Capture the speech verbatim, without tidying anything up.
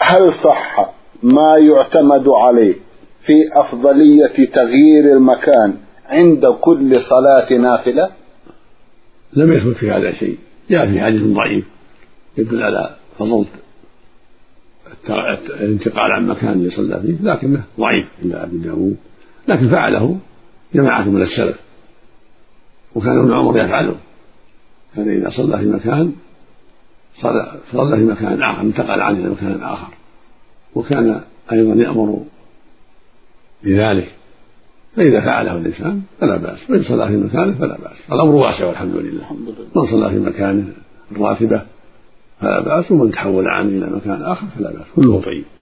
هل صح ما يعتمد عليه في أفضلية تغيير المكان عند كل صلاة نافلة؟ لم يثبت في هذا شيء، جاء في حديث ضعيف يدل على فضل الانتقال عن مكان يصلى فيه، لكنه ضعيف عند أبي داود، لكن فعله جماعة من السلف، وكان ابن عمر يفعله، كان إذا صلى في مكان صلى في مكان آخر انتقل عنه إلى مكان آخر، وكان أيضا يأمر بذلك، فإذا فعله الإنسان فلا بأس، وإن صلى في مكانه فلا بأس، الأمر واسع والحمد لله. من صلى في مكانه الراتبة فلا بأس، ومن تحول عنه إلى مكان آخر فلا بأس، كله طيب.